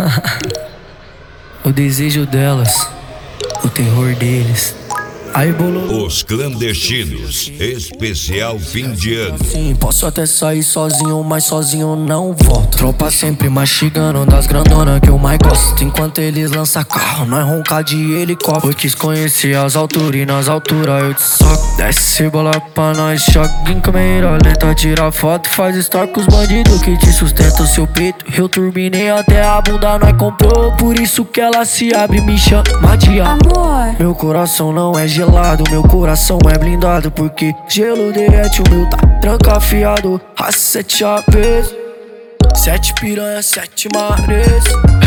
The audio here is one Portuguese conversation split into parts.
O desejo delas, o terror deles. Aí bolou. Os Clandestinos, especial fim de ano. Sim, posso até sair sozinho, mas sozinho não volto. Tropa sempre mastigando das grandonas que eu mais gosto. Enquanto eles lançam carro, nós ronca de helicóptero. Eu quis conhecer as alturas e nas alturas eu te soco. Desce bola pra nós, choque em câmera lenta. Tira foto, faz story com os bandidos que te sustentam o seu peito. Eu turbinei até a bunda, nós comprou. Por isso que ela se abre e me chama de amor. Meu coração não é gelado, meu coração é blindado. Porque gelo derrete, o meu tá trancafiado. A 7 aves, 7 piranha, 7 mares.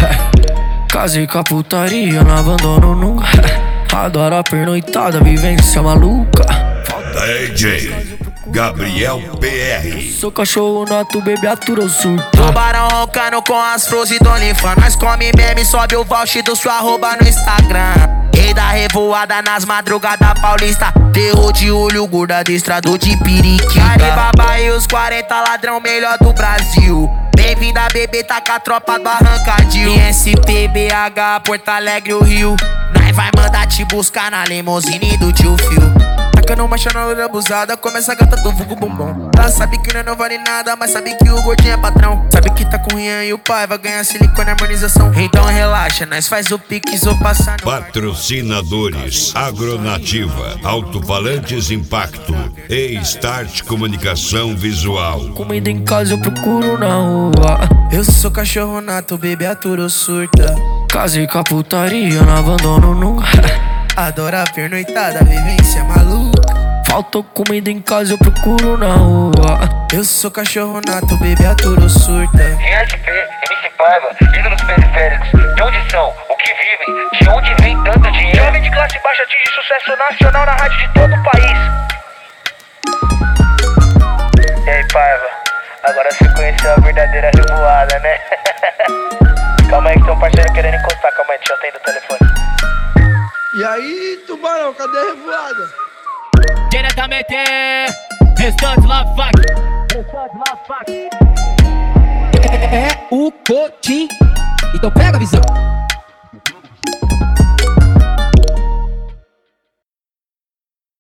Casei com a putaria, não abandono nunca. Adoro a pernoitada, vivência maluca. DJ Gabriel PR. Sou cachorro nato, bebê atura o surto. Tubarão roncando com as flores do OnlyFans. Nós come meme, sobe o voucher do sua arroba no Instagram. Rei da revoada nas madrugadas paulista. Terror de olho, gordo adestrador de periquita. Alibaba e os 40 ladrão melhor do Brasil. Bem-vinda bebê, tá com a tropa do Arrancadil. ISP, BH, Porto Alegre, o Rio. Nós vai mandar te buscar na limousine do tio Phil. Tacando marcha na hora abusada, começa a gata do vulgo bombom. Ela sabe que não vale nada, mas sabe que o gordinho é patrão. Sabe que tá com o Rian e o pai vai ganhar silicone e harmonização. Então relaxa, nós faz o pix ou passar no Patrocinadores: Agronativa, Alto-Falantes Impacto e Start Comunicação Visual. Comida em casa eu procuro na rua. Eu sou cachorro nato, bebê atura ou surta. Casei com a putaria, não abandono nunca. Adoro a pernoitada, vivência maluca. Faltou comida em casa, eu procuro na rua. Eu sou cachorro nato, bebê atura ou surta. RSP, MC Paiva, ídolos periféricos. De onde são? O que vivem? De onde vem tanto dinheiro? Jovem de classe baixa atinge sucesso nacional na rádio de todo o país. E aí, Paiva? Agora você conheceu a verdadeira revoada, né? Calma aí que tem um parceiro querendo encostar. Calma aí, deixa eu atender o telefone. E aí, Tubarão, cadê a revoada? Diretamente, restante lá, fac. É o Cotim. Então pega a visão.